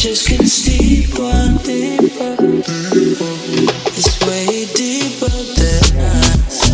just gets deeper and deeper. It's way deeper than us.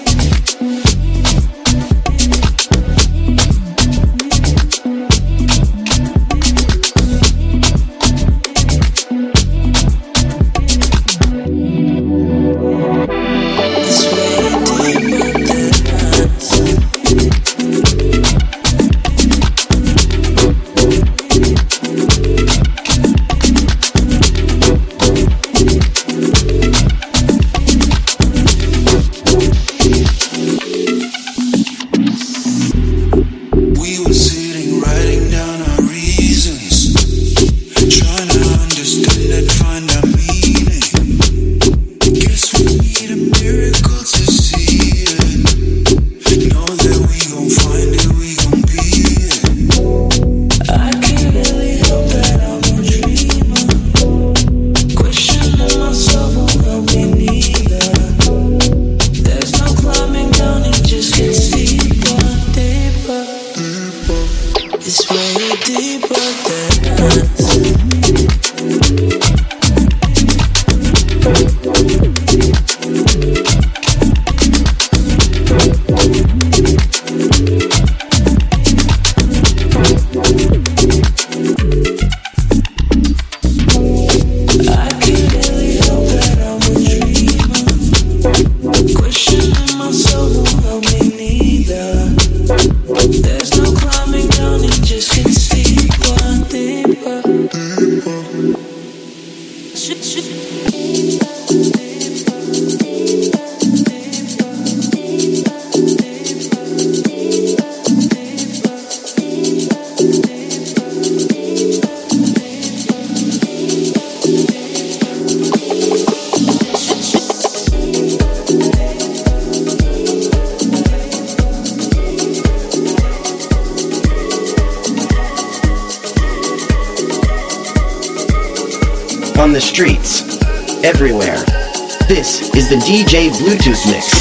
On the streets, everywhere. This is the DJ Bluetooth Mix.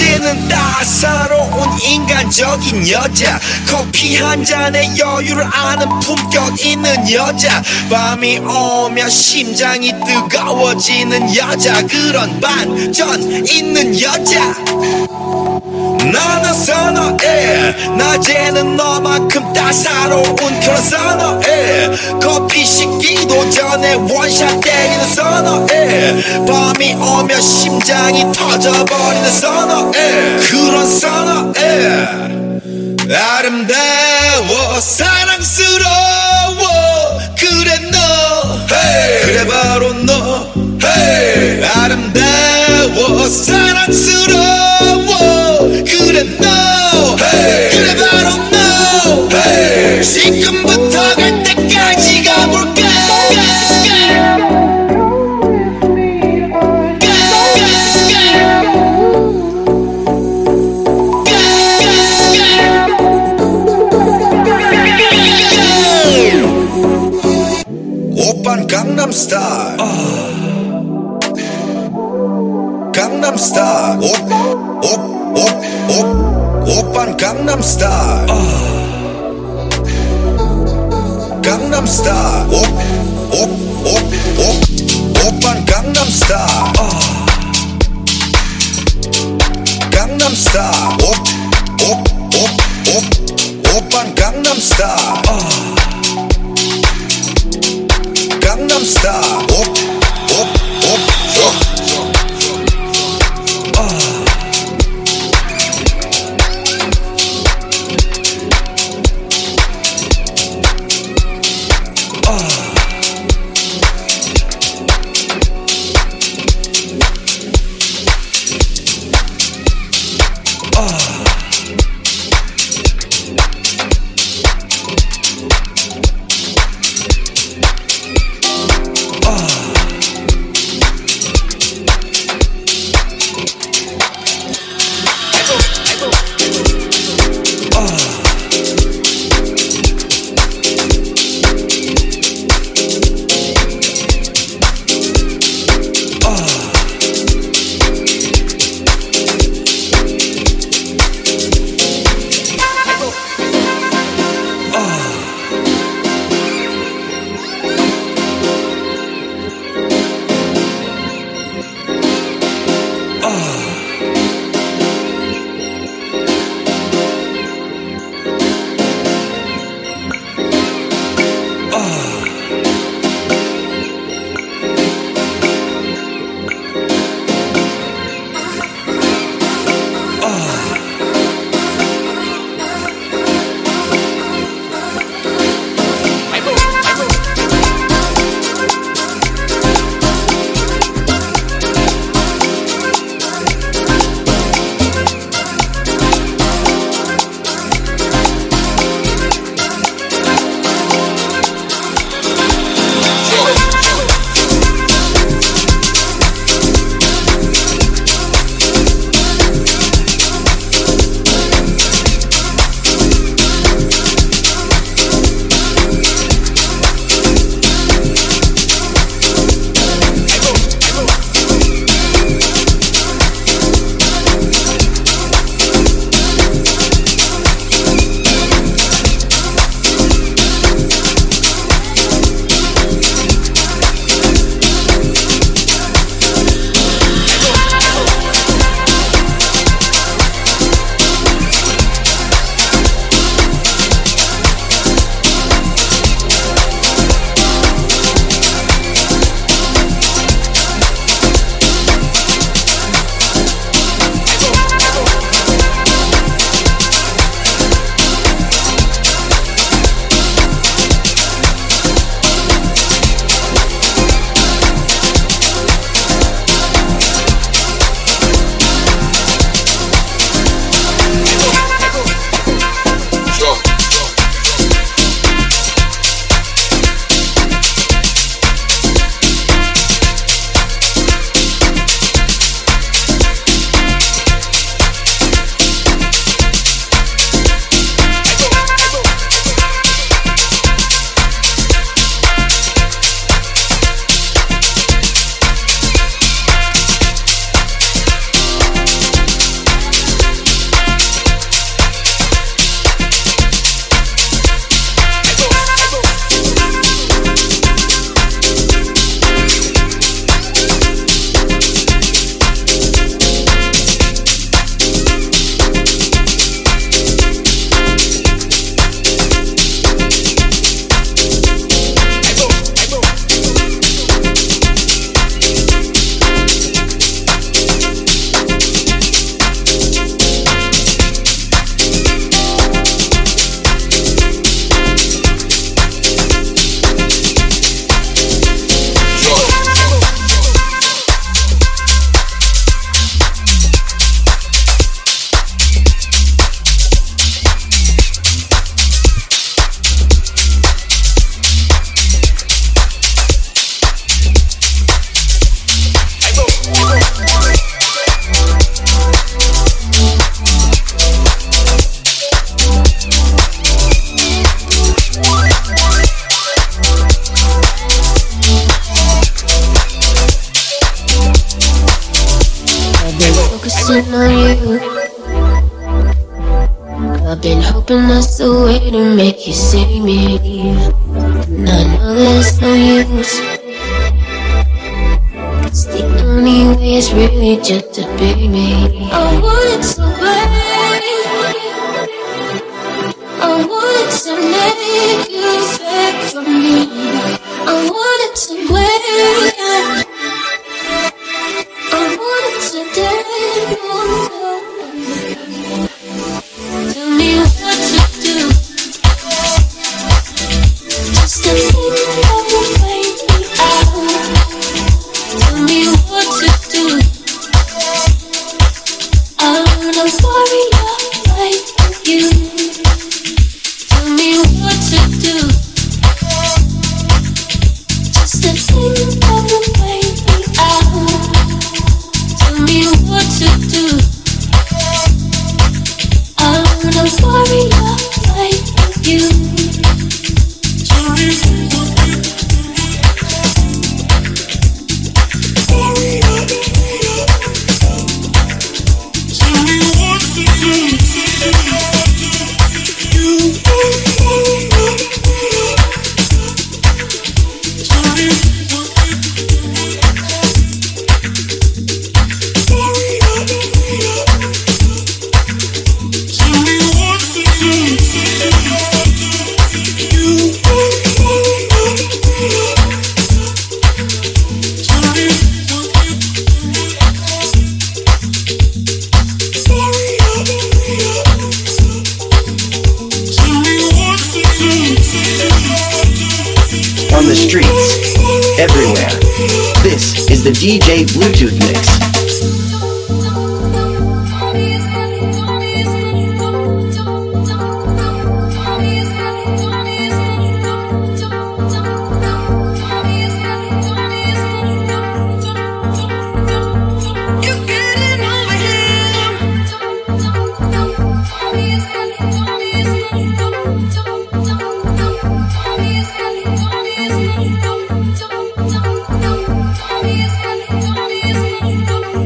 낮에는 따사로운 인간적인 여자, 커피 한 잔에 여유를 아는 품격 있는 여자, 밤이 오면 심장이 뜨거워지는 여자, 그런 반전 있는 여자 나는 선호해. 낮에는 너만큼 따사로운 그런 선호해. 커피 식기도 전에 원샷 때리는 선호해. 밤이 오면 심장이 터져버리는 선호해. 그런 선호해. 아름다워 사랑스러워 그래 너 hey. 그래 바로 너 hey. 아름다워 사랑스러워 그래 너 hey. 그래 바로 너 hey. 지금부터 갈 때까지 가볼까. 오빤 강남스타일 강남스타일 오빤 강남스타일 강남스타일 오빤 강남스타일 강남스타일 오빤 강남스타일 Gangnam Style. Been hoping that's the way to make you see me. And I know there's no use. It's the only way is really just to be me. I wanted to wait. I wanted to make you back from me. I wanted to wait. I wanted to dance. Tell me what to do. Just to think of the way we are. Tell me what to do. I wanna warrior fight with you. Tell me what to do. Just to think of the way we are. Tell me what to do. I wanna warrior fight with you. Tell me what to do. Tell me what to do. On the streets, everywhere. This is the DJ Bluetooth Mix. Tell me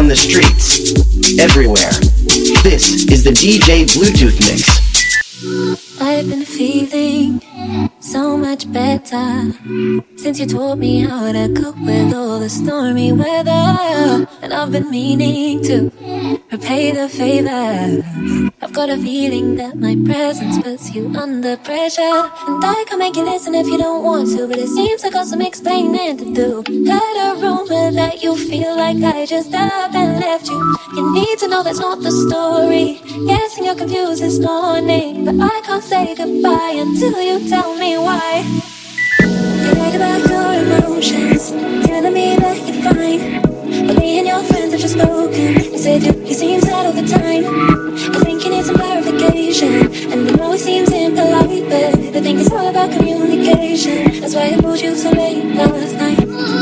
on the streets, everywhere. This is the DJ Bluetooth Mix. I've been feeling so much better since you taught me how to cope with all the stormy weather. And I've been meaning to repay the favor. I've got a feeling that my presence puts you under pressure, and I can make you listen if you don't want to, but it seems I got some explaining to do. Heard a rumor that you feel like I just up and left you. You need to know that's not the story. Guessing you're confused this morning, but I can't say goodbye until you tell me why. You lied about your emotions, telling me that you're fine, but me and your friends have just spoken. You said you seem sad all the time. I think you need some clarification, and I know it seems impolite, but I think it's all about communication. That's why I pulled you so late last night.